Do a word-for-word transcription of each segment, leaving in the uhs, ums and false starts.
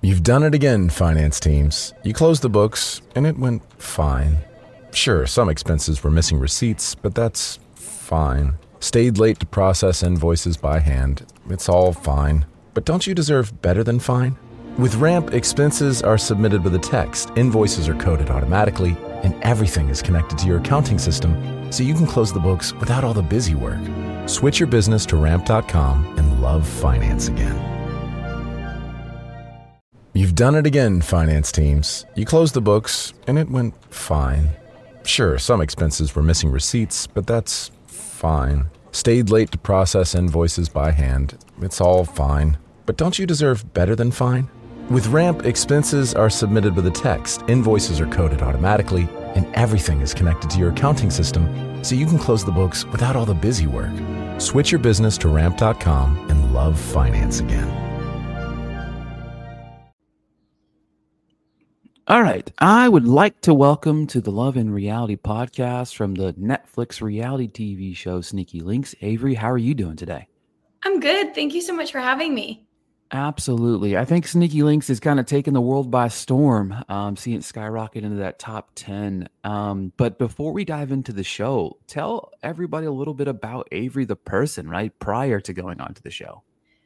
You've done it again, finance teams. You closed the books, and it went fine. Sure, some expenses were missing receipts, but that's fine. Stayed late to process invoices by hand. It's all fine. But don't you deserve better than fine? With Ramp, expenses are submitted with a text, invoices are coded automatically, and everything is connected to your accounting system, so you can close the books without all the busy work. Switch your business to ramp dot com and love finance again. You've done it again, finance teams. You closed the books, and it went fine. Sure, some expenses were missing receipts, but that's fine. Stayed late to process invoices by hand. It's all fine. But don't you deserve better than fine? With Ramp, expenses are submitted with a text, invoices are coded automatically, and everything is connected to your accounting system, so you can close the books without all the busy work. Switch your business to ramp dot com and love finance again. All right. I would like to welcome to the Love and Reality podcast from the Netflix reality T V show Sneaky Links. Avery, how are you doing today? I'm good. Thank you so much for having me. Absolutely. I think Sneaky Links is kind of taking the world by storm, um, seeing it skyrocket into that top ten. Um, but before we dive into the show, tell everybody a little bit about Avery the person, right, prior to going on to the show.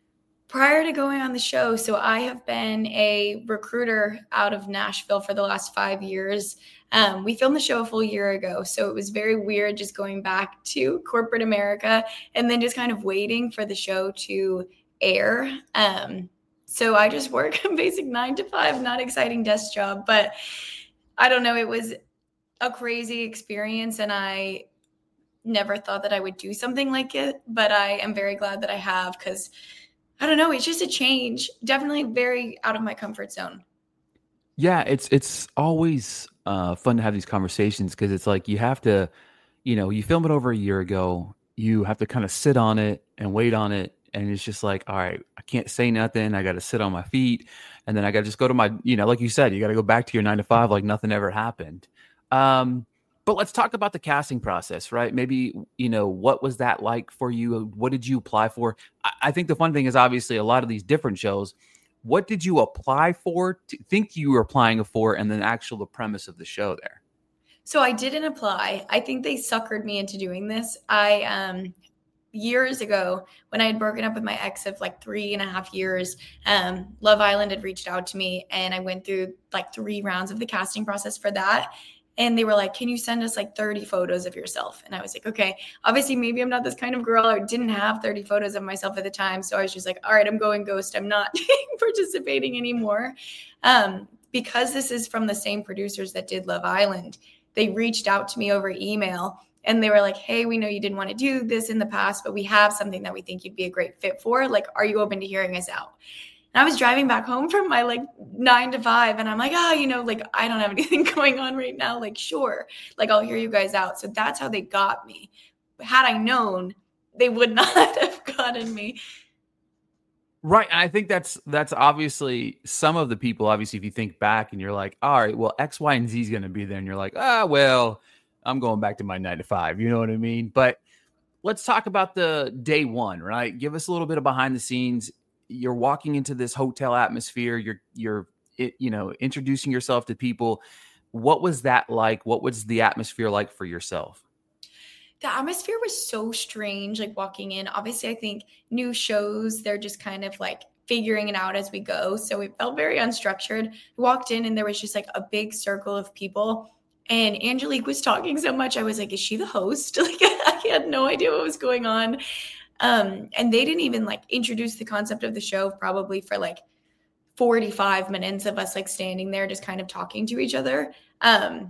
Prior to going on the show, so I have been a recruiter out of Nashville for the last five years. Um, we filmed the show a full year ago, so it was very weird just going back to corporate America and then just kind of waiting for the show to air. Um, so I just work a basic nine to five, not exciting desk job, but I don't know, it was a crazy experience and I never thought that I would do something like it, but I am very glad that I have because I don't know. It's just a change. Definitely very out of my comfort zone. Yeah, it's it's always uh, fun to have these conversations because it's like you have to, you know, you film it over a year ago. You have to kind of sit on it and wait on it. And it's just like, all right, I can't say nothing. I got to sit on my feet. And then I got to just go to my, you know, like you said, you got to go back to your nine to five like nothing ever happened. Um, But let's talk about the casting process, right? Maybe, you know, what was that like for you? What did you apply for? I, I think the fun thing is obviously a lot of these different shows. What did you apply for? To think you were applying for, and then actual the premise of the show there. So I didn't apply. I think they suckered me into doing this. I um years ago when I had broken up with my ex of like three and a half years, um, Love Island had reached out to me, and I went through like three rounds of the casting process for that. And they were like, can you send us like thirty photos of yourself? And I was like, okay, obviously maybe I'm not this kind of girl. I didn't have thirty photos of myself at the time. So I was just like, all right, I'm going ghost. I'm not participating anymore. Um, because this is from the same producers that did Love Island, they reached out to me over email and they were like, hey, we know you didn't want to do this in the past, but we have something that we think you'd be a great fit for. Like, are you open to hearing us out? I was driving back home from my like nine to five and I'm like, oh, you know, like I don't have anything going on right now. Like, sure. Like I'll hear you guys out. So that's how they got me. Had I known, they would not have gotten me. Right. And I think that's, that's obviously some of the people, obviously, if you think back and you're like, all right, well, X, Y, and Z is going to be there. And you're like, ah, well, I'm going back to my nine to five. You know what I mean? But let's talk about the day one, right? Give us a little bit of behind the scenes. You're walking into this hotel atmosphere. You're, you're, it, you know, introducing yourself to people. What was that like? What was the atmosphere like for yourself? The atmosphere was so strange, like walking in. Obviously, I think new shows, they're just kind of like figuring it out as we go. So it felt very unstructured. We walked in and there was just like a big circle of people. And Angelique was talking so much. I was like, is she the host? Like, I had no idea what was going on. Um, and they didn't even like introduce the concept of the show probably for like forty-five minutes of us like standing there just kind of talking to each other. Um,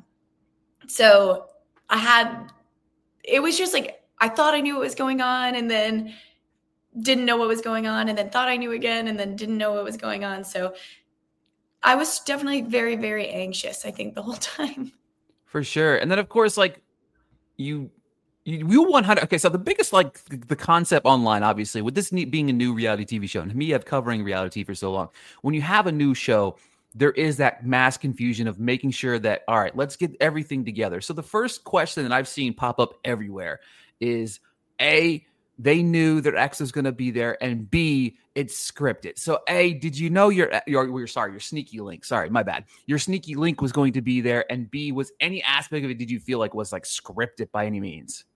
so I had, it was just like, I thought I knew what was going on and then didn't know what was going on and then thought I knew again and then didn't know what was going on. So I was definitely very, very anxious, I think, the whole time. For sure. And then of course, like you, You, you one hundred. Okay, so the biggest, like, the concept online, obviously, with this being a new reality T V show, and me have covering reality for so long, when you have a new show, there is that mass confusion of making sure that, all right, let's get everything together. So the first question that I've seen pop up everywhere is, A, they knew their ex was going to be there, and B, it's scripted. So A, did you know your, your, your, sorry, your sneaky link, sorry, my bad. Your sneaky link was going to be there, and B, was any aspect of it, did you feel like was like scripted by any means?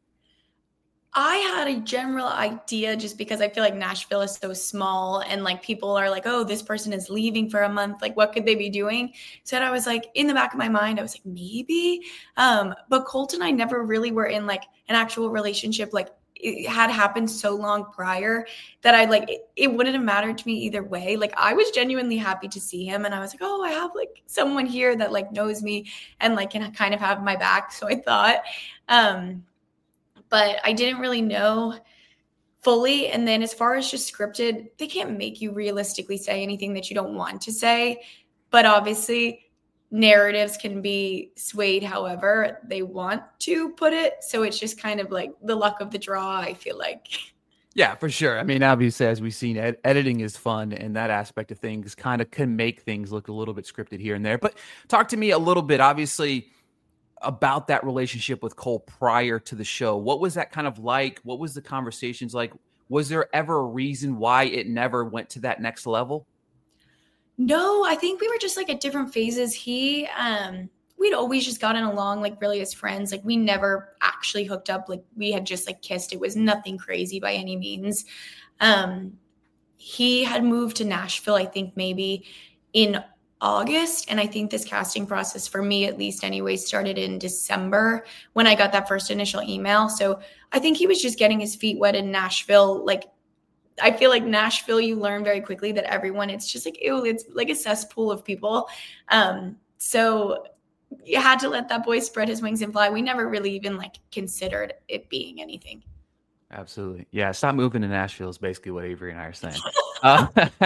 I had a general idea just because I feel like Nashville is so small and like people are like, oh, this person is leaving for a month. Like, what could they be doing? So I was like, in the back of my mind, I was like, maybe. Um, but Colt and I never really were in like an actual relationship. Like, it had happened so long prior that I like, it, it wouldn't have mattered to me either way. Like, I was genuinely happy to see him. And I was like, oh, I have like someone here that like knows me and like can kind of have my back. So I thought, um, but I didn't really know fully. And then as far as just scripted, they can't make you realistically say anything that you don't want to say. But obviously, narratives can be swayed however they want to put it. So it's just kind of like the luck of the draw, I feel like. Yeah, for sure. I mean, obviously, as we've seen, ed- editing is fun, and that aspect of things kind of can make things look a little bit scripted here and there. But talk to me a little bit, obviously, about that relationship with Cole prior to the show. What was that kind of like? What was the conversations like? Was there ever a reason why it never went to that next level? No, I think we were just like at different phases. He, um, we'd always just gotten along like really as friends. Like we never actually hooked up. Like we had just like kissed. It was nothing crazy by any means. Um, he had moved to Nashville, I think maybe in August. And I think this casting process for me, at least anyway, started in December when I got that first initial email. So I think he was just getting his feet wet in Nashville. Like, I feel like Nashville, you learn very quickly that everyone, it's just like, ew, it's like a cesspool of people. Um, so you had to let that boy spread his wings and fly. We never really even like considered it being anything. Absolutely. Yeah. Stop moving to Nashville is basically what Avery and I are saying. uh,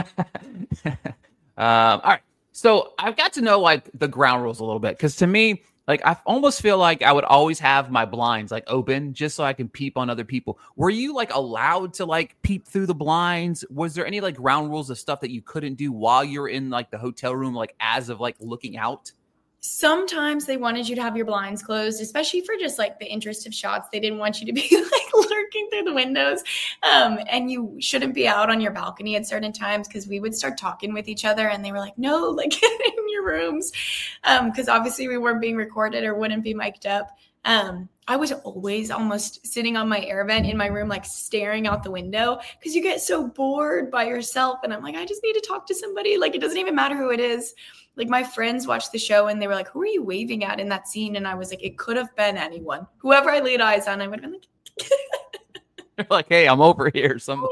um, all right. So I've got to know like the ground rules a little bit. Cause to me, like, I almost feel like I would always have my blinds like open just so I can peep on other people. Were you like allowed to like peep through the blinds? Was there any like ground rules of stuff that you couldn't do while you're in like the hotel room, like as of like looking out? Sometimes they wanted you to have your blinds closed, especially for just like the interest of shots. They didn't want you to be like lurking through the windows. Um, and you shouldn't be out on your balcony at certain times because we would start talking with each other and they were like, no, like get in your rooms. Um, because obviously we weren't being recorded or wouldn't be mic'd up. Um, I was always almost sitting on my air vent in my room, like staring out the window because you get so bored by yourself. And I'm like, I just need to talk to somebody. Like, it doesn't even matter who it is. Like my friends watched the show and they were like, who are you waving at in that scene? And I was like, it could have been anyone. Whoever I laid eyes on, I would have been like, You're like, hey, I'm over here. Some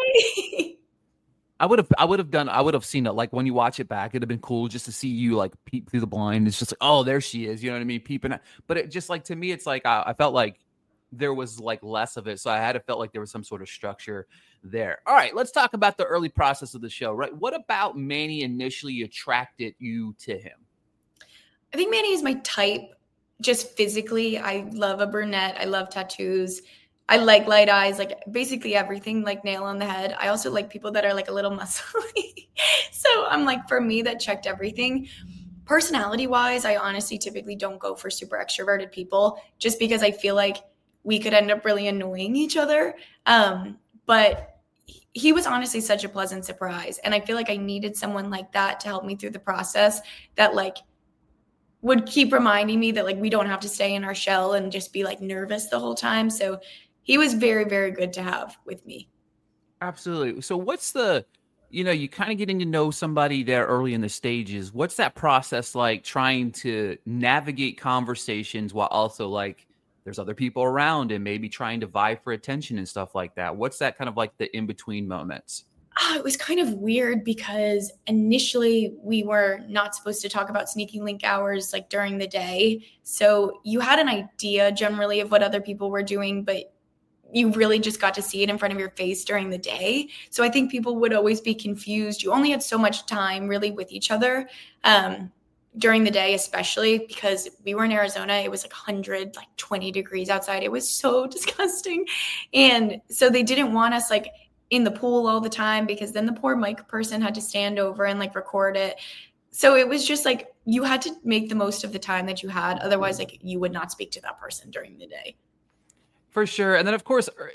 I would have I would have done I would have seen it. Like when you watch it back, it'd have been cool just to see you like peep through the blind. It's just like, oh, there she is. You know what I mean? Peeping. But it just like to me, it's like I, I felt like there was like less of it. So I had to felt like there was some sort of structure there. All right, let's talk about the early process of the show, right? What about Manny initially attracted you to him? I think Manny is my type, just physically. I love a brunette. I love tattoos. I like light eyes, like basically everything, like nail on the head. I also like people that are like a little muscly. So I'm like, for me, that checked everything. Personality wise, I honestly typically don't go for super extroverted people just because I feel like we could end up really annoying each other. Um, but he was honestly such a pleasant surprise. And I feel like I needed someone like that to help me through the process that like would keep reminding me that like we don't have to stay in our shell and just be like nervous the whole time. So he was very, very good to have with me. Absolutely. So what's the, you know, you kind of getting to know somebody there early in the stages. What's that process like trying to navigate conversations while also like there's other people around and maybe trying to vie for attention and stuff like that? What's that kind of like the in-between moments? Oh, it was kind of weird because initially we were not supposed to talk about sneaky link hours like during the day. So you had an idea generally of what other people were doing, but you really just got to see it in front of your face during the day. So I think people would always be confused. You only had so much time really with each other um, during the day, especially because we were in Arizona. It was like one hundred, like twenty degrees outside. It was so disgusting. And so they didn't want us like in the pool all the time because then the poor mic person had to stand over and like record it. So it was just like you had to make the most of the time that you had. Otherwise, like you would not speak to that person during the day. For sure. And then, of course,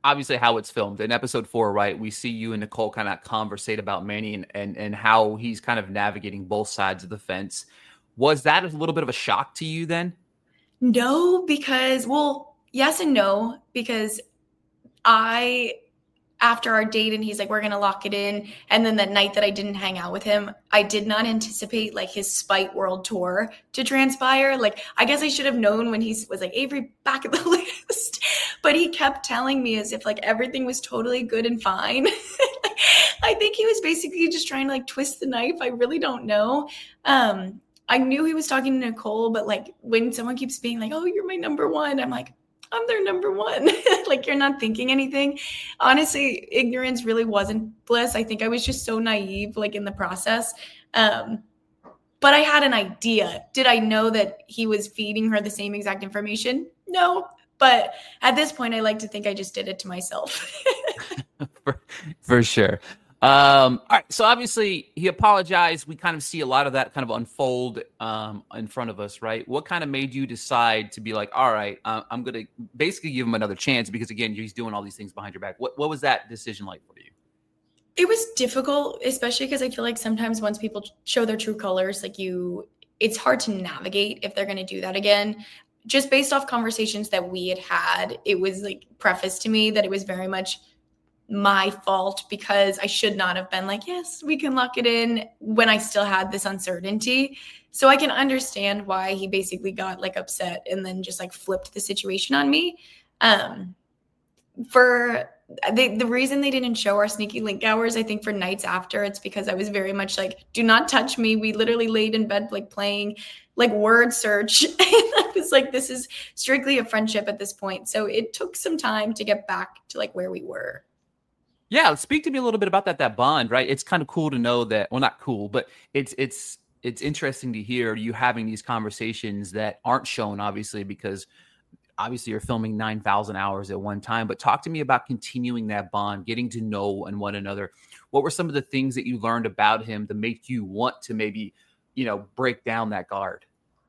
obviously how it's filmed. In episode four, right, we see you and Nicole kind of conversate about Manny and, and, and how he's kind of navigating both sides of the fence. Was that a little bit of a shock to you then? No, because, well, yes and no, because I, after our date and he's like, we're going to lock it in. And then that night that I didn't hang out with him, I did not anticipate like his Spite World Tour to transpire. Like, I guess I should have known when he was like, Avery, back at the list. But he kept telling me as if like everything was totally good and fine. I think he was basically just trying to like twist the knife. I really don't know. Um, I knew he was talking to Nicole, but like when someone keeps being like, oh, you're my number one, I'm like, I'm their number one. Like, you're not thinking anything. Honestly, ignorance really wasn't bliss. I think I was just so naive, like in the process. Um, but I had an idea. Did I know that he was feeding her the same exact information? No. But at this point, I like to think I just did it to myself. for, for sure. Um, all right. So obviously he apologized. We kind of see a lot of that kind of unfold um, in front of us, right? What kind of made you decide to be like, all right, uh, I'm going to basically give him another chance because again, he's doing all these things behind your back. What, what was that decision like for you? It was difficult, especially because I feel like sometimes once people show their true colors, like you, it's hard to navigate if they're going to do that again. Just based off conversations that we had had, it was like prefaced to me that it was very much my fault because I should not have been like, yes, we can lock it in when I still had this uncertainty. So I can understand why he basically got like upset and then just like flipped the situation on me. Um, for they, the reason they didn't show our sneaky link hours, I think for nights after, it's because I was very much like, do not touch me. We literally laid in bed, like playing like word search. And I was like, this is strictly a friendship at this point. So it took some time to get back to like where we were. Yeah, speak to me a little bit about that that bond, right? It's kind of cool to know that, well, not cool, but it's it's it's interesting to hear you having these conversations that aren't shown, obviously, because obviously you're filming nine thousand hours at one time. But talk to me about continuing that bond, getting to know and one another. What were some of the things that you learned about him to make you want to maybe, you know, break down that guard?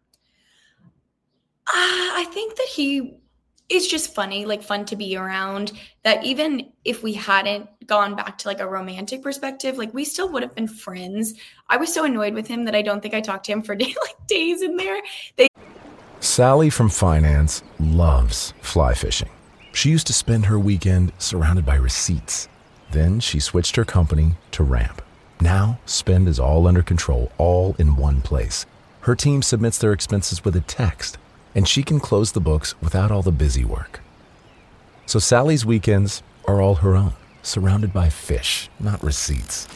Uh, I think that he is just funny, like fun to be around, that even if we hadn't gone back to like a romantic perspective, like we still would have been friends. I was so annoyed with him that I don't think I talked to him for day, like days in there. They- Sally from finance loves fly fishing. She used to spend her weekend surrounded by receipts. Then she switched her company to Ramp. Now, spend is all under control, all in one place. Her team submits their expenses with a text, and she can close the books without all the busy work. So Sally's weekends are all her own, surrounded by fish, not receipts.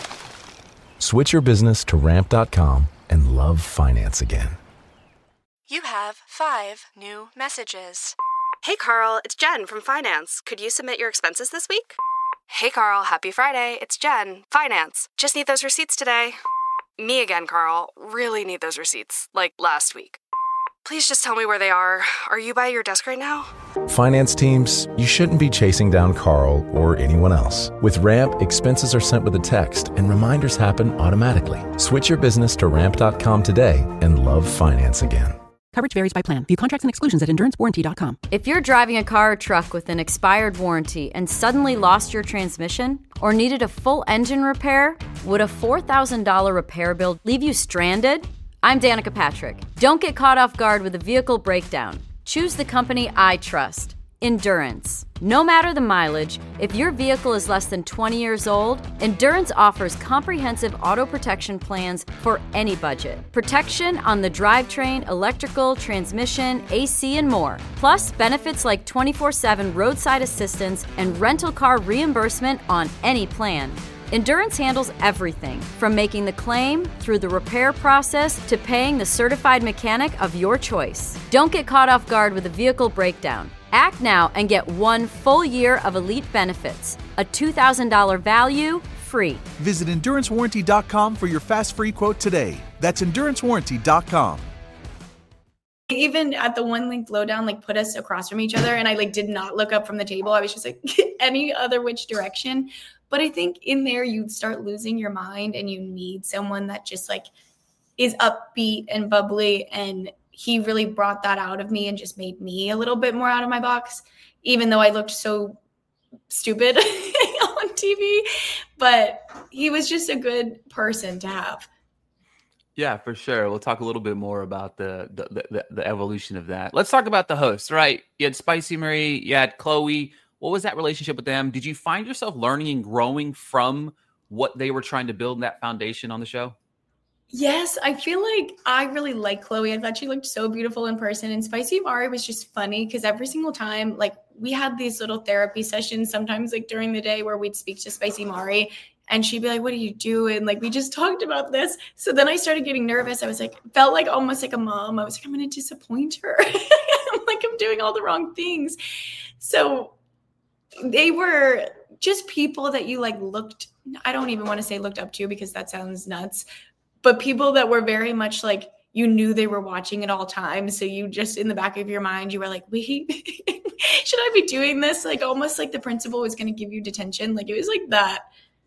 Switch your business to ramp dot com and love finance again. You have five new messages. Hey, Carl, it's Jen from Finance. Could you submit your expenses this week? Hey, Carl, happy Friday. It's Jen, Finance. Just need those receipts today. Me again, Carl. Really need those receipts, like last week. Please just tell me where they are. Are you by your desk right now? Finance teams, you shouldn't be chasing down Carl or anyone else. With Ramp, expenses are sent with a text and reminders happen automatically. Switch your business to ramp dot com today and love finance again. Coverage varies by plan. View contracts and exclusions at endurance warranty dot com. If you're driving a car or truck with an expired warranty and suddenly lost your transmission or needed a full engine repair, would a four thousand dollars repair bill leave you stranded? I'm Danica Patrick. Don't get caught off guard with a vehicle breakdown. Choose the company I trust, Endurance. No matter the mileage, if your vehicle is less than twenty years old, Endurance offers comprehensive auto protection plans for any budget. Protection on the drivetrain, electrical, transmission, A C, and more. Plus, benefits like twenty-four seven roadside assistance and rental car reimbursement on any plan. Endurance handles everything from making the claim through the repair process to paying the certified mechanic of your choice. Don't get caught off guard with a vehicle breakdown. Act now and get one full year of elite benefits. A two thousand dollars value, free. Visit endurance warranty dot com for your fast free quote today. That's endurance warranty dot com. Even at the one link blowdown, like put us across from each other, and I like did not look up from the table. I was just like any other which direction. But I think in there you start losing your mind, and you need someone that just like is upbeat and bubbly. And he really brought that out of me and just made me a little bit more out of my box, even though I looked so stupid on T V, but he was just a good person to have. Yeah, for sure. We'll talk a little bit more about the the, the the evolution of that. Let's talk about the hosts, right? You had Spicy Marie, you had Chloe. What was that relationship with them? Did you find yourself learning and growing from what they were trying to build in that foundation on the show? Yes, I feel like I really like Chloe. I thought she looked so beautiful in person. And Spicy Mari was just funny because every single time, like, we had these little therapy sessions sometimes, like, during the day where we'd speak to Spicy Mari. And she'd be like, what are you doing? Like, we just talked about this. So then I started getting nervous. I was like, felt like almost like a mom. I was like, I'm going to disappoint her. I'm like, I'm doing all the wrong things. So they were just people that you like looked, I don't even want to say looked up to because that sounds nuts, but people that were very much like, you knew they were watching at all times. So you just, in the back of your mind, you were like, wait, should I be doing this? Like almost like the principal was going to give you detention. Like it was like that.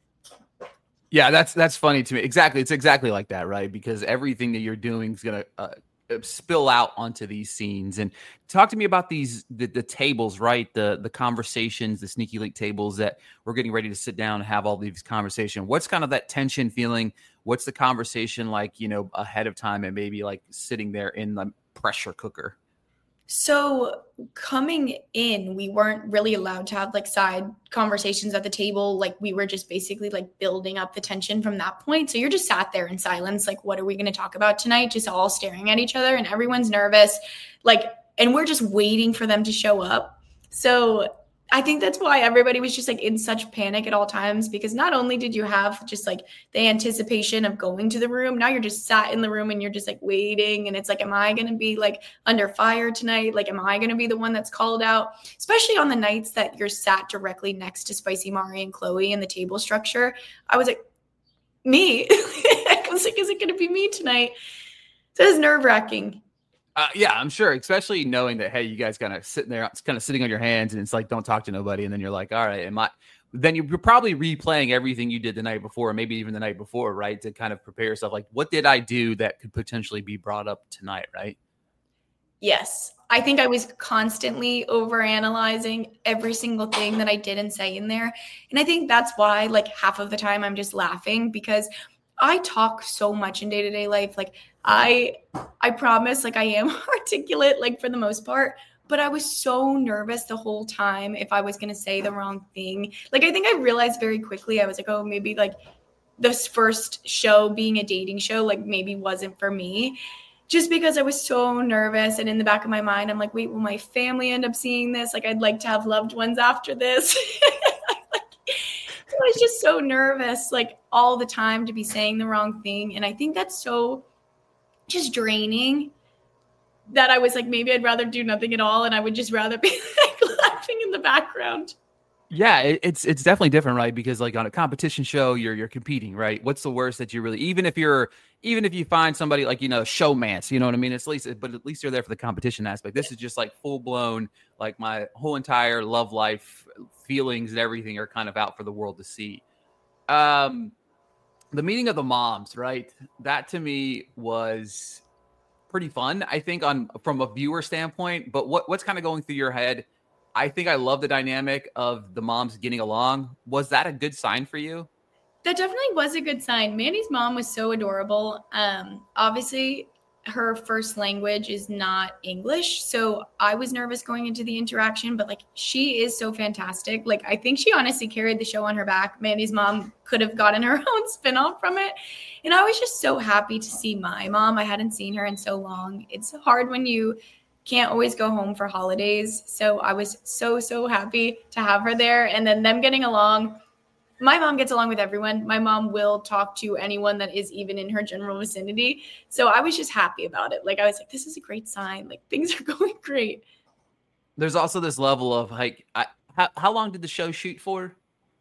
Yeah, that's that's funny to me. Exactly. It's exactly like that, right? Because everything that you're doing is going to uh, spill out onto these scenes. And talk to me about these, the, the tables, right? The the conversations, the Sneaky Link tables that we're getting ready to sit down and have all these conversations. What's kind of that tension feeling? What's the conversation like, you know, ahead of time and maybe like sitting there in the pressure cooker? So coming in, we weren't really allowed to have like side conversations at the table. Like we were just basically like building up the tension from that point. So you're just sat there in silence. Like, what are we going to talk about tonight? Just all staring at each other and everyone's nervous. Like, and we're just waiting for them to show up. So I think that's why everybody was just like in such panic at all times, because not only did you have just like the anticipation of going to the room, now you're just sat in the room and you're just like waiting. And it's like, am I going to be like under fire tonight? Like, am I going to be the one that's called out? Especially on the nights that you're sat directly next to Spicy Mari and Chloe in the table structure. I was like, me? I was like, is it going to be me tonight? So it was nerve wracking. Uh, yeah, I'm sure, especially knowing that, hey, you guys kind of sitting there, it's kind of sitting on your hands and it's like, don't talk to nobody. And then you're like, all right, am I, then you're probably replaying everything you did the night before, maybe even the night before, right? To kind of prepare yourself. Like, what did I do that could potentially be brought up tonight, right? Yes. I think I was constantly overanalyzing every single thing that I did and say in there. And I think that's why like half of the time I'm just laughing, because I talk so much in day-to-day life. Like I, I promise, like I am articulate, like for the most part, but I was so nervous the whole time if I was going to say the wrong thing. Like, I think I realized very quickly, I was like, oh, maybe like this first show being a dating show, like maybe wasn't for me, just because I was so nervous. And in the back of my mind, I'm like, wait, will my family end up seeing this? Like, I'd like to have loved ones after this. I was just so nervous, like all the time, to be saying the wrong thing. And I think that's so just draining that I was like, maybe I'd rather do nothing at all. And I would just rather be like laughing in the background. Yeah, it, it's it's definitely different, right? Because like on a competition show, you're you're competing, right? What's the worst that you really, even if you're, even if you find somebody like, you know, showmance, you know what I mean? It's at least, but at least you're there for the competition aspect. This is just like full blown, like my whole entire love life feelings and everything are kind of out for the world to see. Um, the meeting of the moms, right? That to me was pretty fun, I think, on from a viewer standpoint. But what what's kind of going through your head? I think I love the dynamic of the moms getting along. Was that a good sign for you? That definitely was a good sign. Mandy's mom was so adorable. Um, obviously, her first language is not English, so I was nervous going into the interaction, but like she is so fantastic. Like I think she honestly carried the show on her back. Mandy's mom could have gotten her own spinoff from it. And I was just so happy to see my mom. I hadn't seen her in so long. It's hard when you can't always go home for holidays. So I was so, so happy to have her there. And then them getting along. My mom gets along with everyone. My mom will talk to anyone that is even in her general vicinity. So I was just happy about it. Like, I was like, this is a great sign. Like, things are going great. There's also this level of like, I, how, how long did the show shoot for?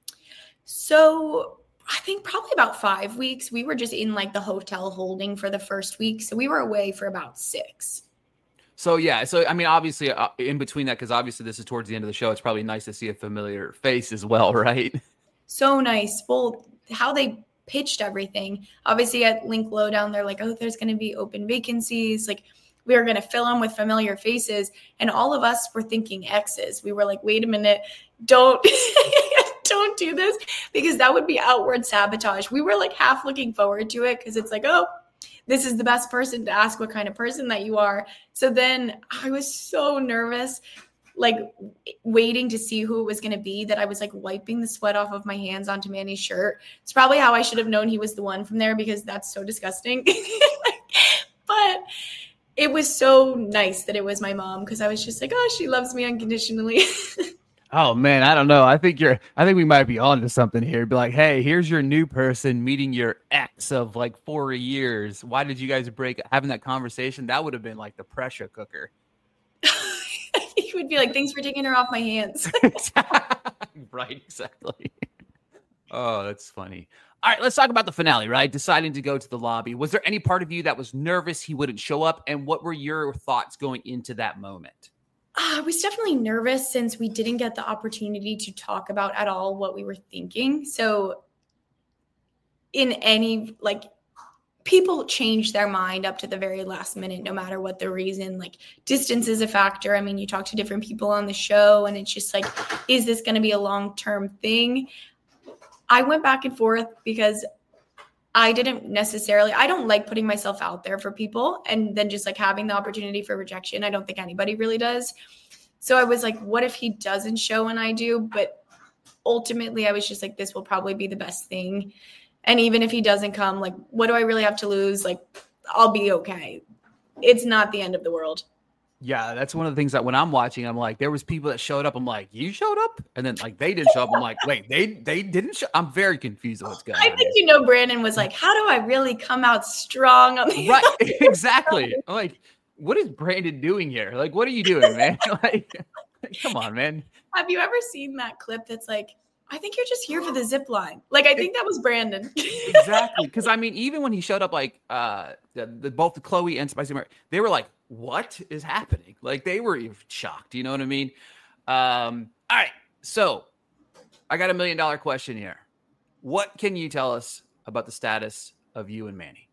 So I think probably about five weeks. We were just in like the hotel holding for the first week. So we were away for about six. So, yeah. So, I mean, obviously uh, in between that, because obviously this is towards the end of the show, it's probably nice to see a familiar face as well, right? So nice. Well, how they pitched everything. Obviously at Link Lowdown, they're like, oh, there's going to be open vacancies. Like, we were going to fill them with familiar faces. And all of us were thinking exes. We were like, wait a minute, don't, don't do this, because that would be outward sabotage. We were like half looking forward to it because it's like, oh, this is the best person to ask what kind of person that you are. So then I was so nervous, like waiting to see who it was going to be, that I was like wiping the sweat off of my hands onto Manny's shirt. It's probably how I should have known he was the one from there, because that's so disgusting. But it was so nice that it was my mom, because I was just like, oh, she loves me unconditionally. Oh man, I don't know. I think you're, I think we might be on to something here. Be like, hey, here's your new person meeting your ex of like four years. Why did you guys break? Having that conversation, that would have been like the pressure cooker. He would be like, thanks for taking her off my hands. Right, exactly. Oh, that's funny. All right, let's talk about the finale, right? Deciding to go to the lobby. Was there any part of you that was nervous he wouldn't show up? And what were your thoughts going into that moment? I was definitely nervous since we didn't get the opportunity to talk about at all what we were thinking. So in any, like, people change their mind up to the very last minute, no matter what the reason. Like, distance is a factor. I mean, you talk to different people on the show and it's just like, is this going to be a long-term thing? I went back and forth because I didn't necessarily, I don't like putting myself out there for people and then just like having the opportunity for rejection. I don't think anybody really does. So I was like, what if he doesn't show and I do? But ultimately I was just like, this will probably be the best thing. And even if he doesn't come, like, what do I really have to lose? Like, I'll be okay. It's not the end of the world. Yeah, that's one of the things that when I'm watching, I'm like, there was people that showed up. I'm like, you showed up? And then like, they didn't show up. I'm like, wait, they they didn't show I'm very confused on what's going on. I think, you know, Brandon was like, how do I really come out strong on the Right, exactly. I'm like, what is Brandon doing here? Like, what are you doing, man? like, come on, man. Have you ever seen that clip that's like, I think you're just here for the zip line? Like, I think that was Brandon. Exactly. Because, I mean, even when he showed up, like, uh, the, the, both the Chloe and Spicy Mary, they were like, what is happening? Like, they were shocked. You know what I mean? Um, all right. So, I got a million dollar question here. What can you tell us about the status of you and Manny?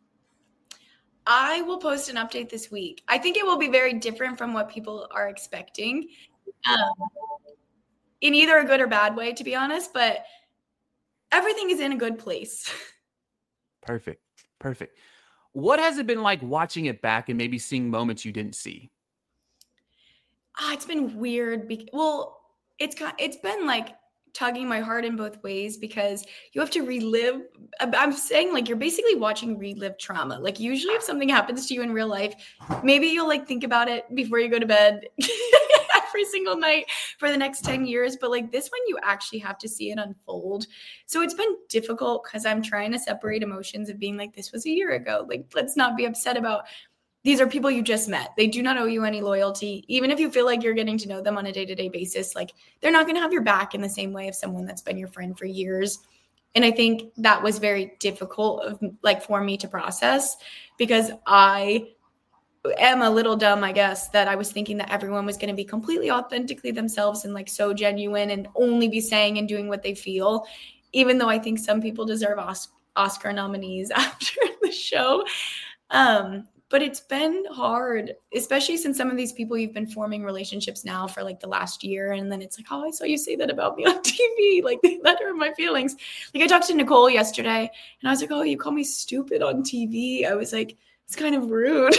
I will post an update this week. I think it will be very different from what people are expecting. Um, in either a good or bad way, to be honest, but everything is in a good place. Perfect. Perfect. What has it been like watching it back and maybe seeing moments you didn't see? Ah, it's been weird. Be- well, it's it's been like tugging my heart in both ways because you have to relive. I'm saying like you're basically watching relive trauma. Like usually if something happens to you in real life, maybe you'll like think about it before you go to bed every single night for the next ten years. But like this one, you actually have to see it unfold. So it's been difficult because I'm trying to separate emotions of being like, this was a year ago. Like, let's not be upset about these are people you just met. They do not owe you any loyalty. Even if you feel like you're getting to know them on a day-to-day basis, like they're not going to have your back in the same way of someone that's been your friend for years. And I think that was very difficult of like for me to process because I am a little dumb, I guess, that I was thinking that everyone was going to be completely authentically themselves and like so genuine and only be saying and doing what they feel, even though I think some people deserve Os- Oscar nominees after the show. Um, But it's been hard, especially since some of these people you've been forming relationships now for like the last year. And then it's like, oh, I saw you say that about me on T V. Like that hurt my feelings. Like I talked to Nicole yesterday and I was like, oh, you call me stupid on T V. I was like, it's kind of rude.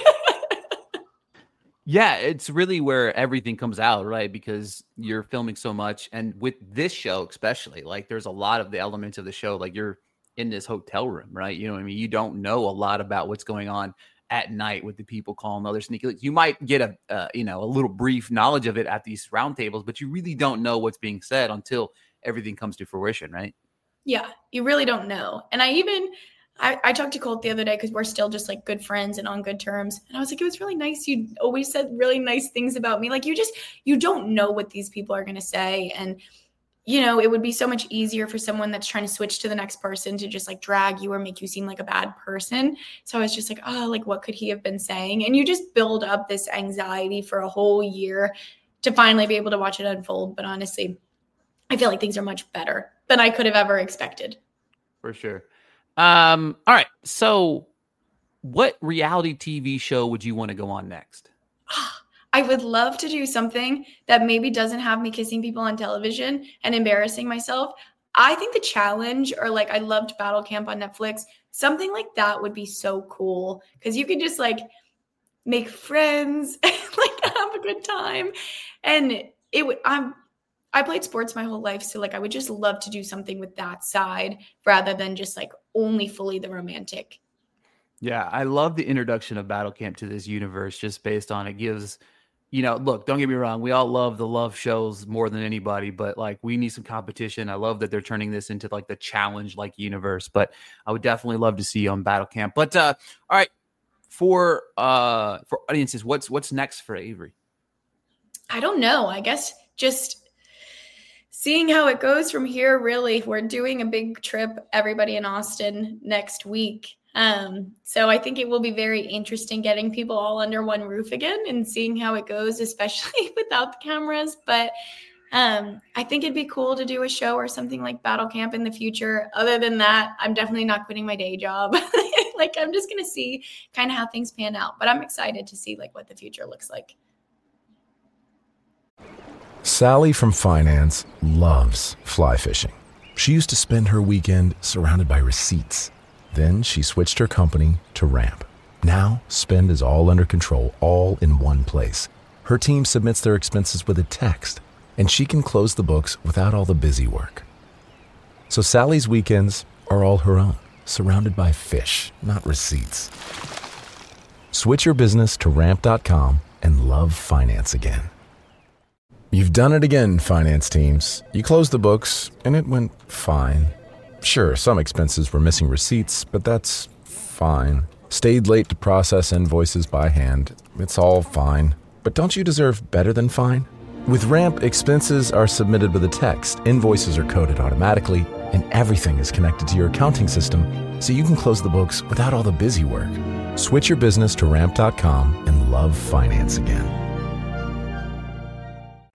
Yeah, it's really where everything comes out, right? Because you're filming so much. And with this show, especially, like there's a lot of the elements of the show. Like you're in this hotel room, right? You know what I mean? You don't know a lot about what's going on at night with the people calling other sneaky links. You might get a, uh, you know, a little brief knowledge of it at these roundtables, but you really don't know what's being said until everything comes to fruition, right? Yeah, you really don't know. And I even, I, I talked to Colt the other day because we're still just like good friends and on good terms. And I was like, it was really nice. You always said really nice things about me. Like you just, you don't know what these people are going to say. And you know, it would be so much easier for someone that's trying to switch to the next person to just like drag you or make you seem like a bad person. So I was just like, oh, like what could he have been saying? And you just build up this anxiety for a whole year to finally be able to watch it unfold. But honestly, I feel like things are much better than I could have ever expected. For sure. Um, all right. So what reality T V show would you want to go on next? I would love to do something that maybe doesn't have me kissing people on television and embarrassing myself. I think The Challenge, or like I loved Battle Camp on Netflix. Something like that would be so cool because you could just like make friends, like have a good time. And it would, I'm, I played sports my whole life. So like, I would just love to do something with that side rather than just like only fully the romantic. Yeah. I love the introduction of Battle Camp to this universe just based on it gives, you know, look, don't get me wrong. We all love the love shows more than anybody, but like we need some competition. I love that they're turning this into like the challenge like universe, but I would definitely love to see you on Battle Camp. But uh, all right, for uh, for audiences, what's what's next for Avery? I don't know. I guess just seeing how it goes from here. Really, we're doing a big trip, everybody in Austin next week. Um, so I think it will be very interesting getting people all under one roof again and seeing how it goes, especially without the cameras. But um, I think it'd be cool to do a show or something like Battle Camp in the future. Other than that, I'm definitely not quitting my day job. Like I'm just going to see kind of how things pan out, but I'm excited to see like what the future looks like. Sally from finance loves fly fishing. She used to spend her weekend surrounded by receipts. Then she switched her company to Ramp. Now, spend is all under control, all in one place. Her team submits their expenses with a text, and she can close the books without all the busy work. So Sally's weekends are all her own, surrounded by fish, not receipts. Switch your business to ramp dot com and love finance again. You've done it again, finance teams. You closed the books, and it went fine. Sure, some expenses were missing receipts, but that's fine. Stayed late to process invoices by hand. It's all fine. But don't you deserve better than fine? With Ramp, expenses are submitted with a text, invoices are coded automatically, and everything is connected to your accounting system, so you can close the books without all the busy work. Switch your business to ramp dot com and love finance again.